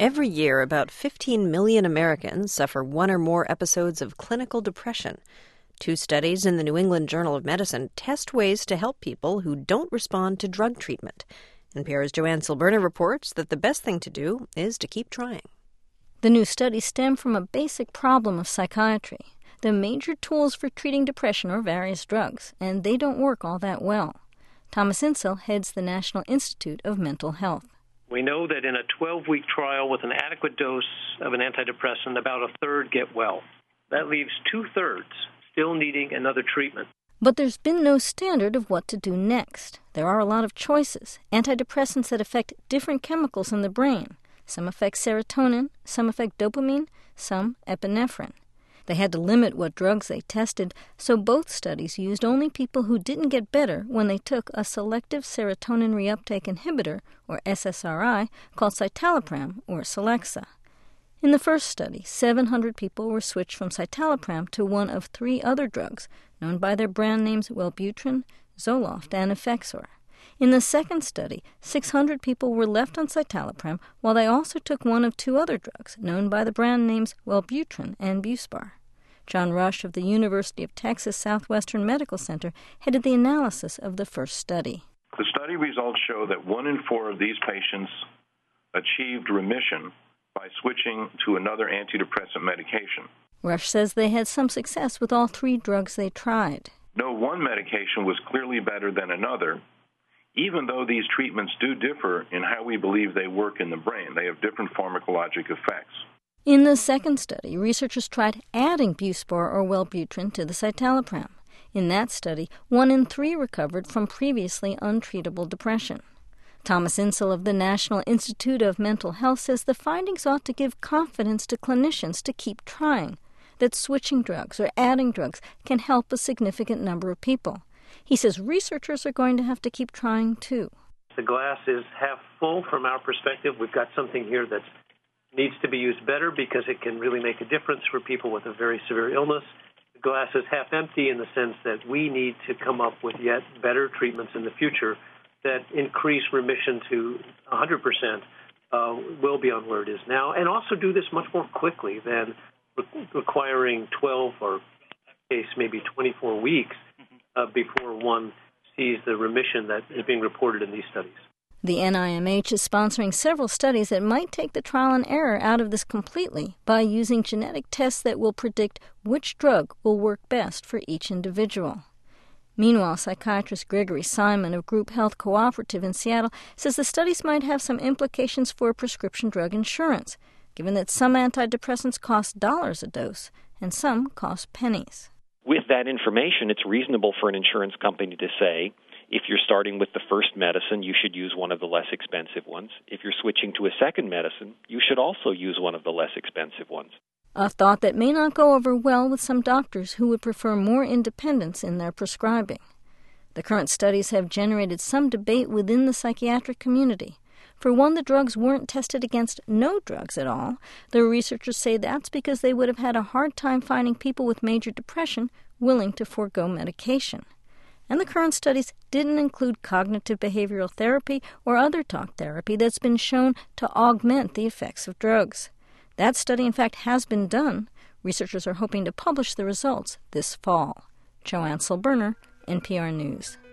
Every year, about 15 million Americans suffer one or more episodes of clinical depression. 2 studies in the New England Journal of Medicine test ways to help people who don't respond to drug treatment. NPR's Joanne Silberner reports that the best thing to do is to keep trying. The new studies stem from a basic problem of psychiatry. The major tools for treating depression are various drugs, and they don't work all that well. Thomas Insel heads the National Institute of Mental Health. We know that in a 12-week trial with an adequate dose of an antidepressant, about a third get well. That leaves 2/3 still needing another treatment. But there's been no standard of what to do next. There are a lot of choices, antidepressants that affect different chemicals in the brain. Some affect serotonin, some affect dopamine, some epinephrine. They had to limit what drugs they tested, so both studies used only people who didn't get better when they took a selective serotonin reuptake inhibitor, or SSRI, called citalopram or Celexa. In the first study, 700 people were switched from citalopram to one of 3 other drugs, known by their brand names Wellbutrin, Zoloft, and Effexor. In the second study, 600 people were left on citalopram while they also took one of 2 other drugs, known by the brand names Wellbutrin and Buspar. John Rush of the University of Texas Southwestern Medical Center headed the analysis of the first study. The study results show that 1 in 4 of these patients achieved remission by switching to another antidepressant medication. Rush says they had some success with all 3 drugs they tried. No one medication was clearly better than another, even though these treatments do differ in how we believe they work in the brain. They have different pharmacologic effects. In the second study, researchers tried adding Buspar or Wellbutrin to the citalopram. In that study, 1 in 3 recovered from previously untreatable depression. Thomas Insel of the National Institute of Mental Health says the findings ought to give confidence to clinicians to keep trying, that switching drugs or adding drugs can help a significant number of people. He says researchers are going to have to keep trying, too. The glass is half full from our perspective. We've got something here that needs to be used better because it can really make a difference for people with a very severe illness. The glass is half empty in the sense that we need to come up with yet better treatments in the future that increase remission to 100% well beyond where it is now, and also do this much more quickly than requiring 12 or case maybe 24 weeks before one sees the remission that is being reported in these studies. The NIMH is sponsoring several studies that might take the trial and error out of this completely by using genetic tests that will predict which drug will work best for each individual. Meanwhile, psychiatrist Gregory Simon of Group Health Cooperative in Seattle says the studies might have some implications for prescription drug insurance, given that some antidepressants cost dollars a dose and some cost pennies. With that information, it's reasonable for an insurance company to say, if you're starting with the first medicine, you should use one of the less expensive ones. If you're switching to a second medicine, you should also use one of the less expensive ones. A thought that may not go over well with some doctors who would prefer more independence in their prescribing. The current studies have generated some debate within the psychiatric community. For one, the drugs weren't tested against no drugs at all. The researchers say that's because they would have had a hard time finding people with major depression willing to forego medication. And the current studies didn't include cognitive behavioral therapy or other talk therapy that's been shown to augment the effects of drugs. That study, in fact, has been done. Researchers are hoping to publish the results this fall. Joanne Silberner, NPR News.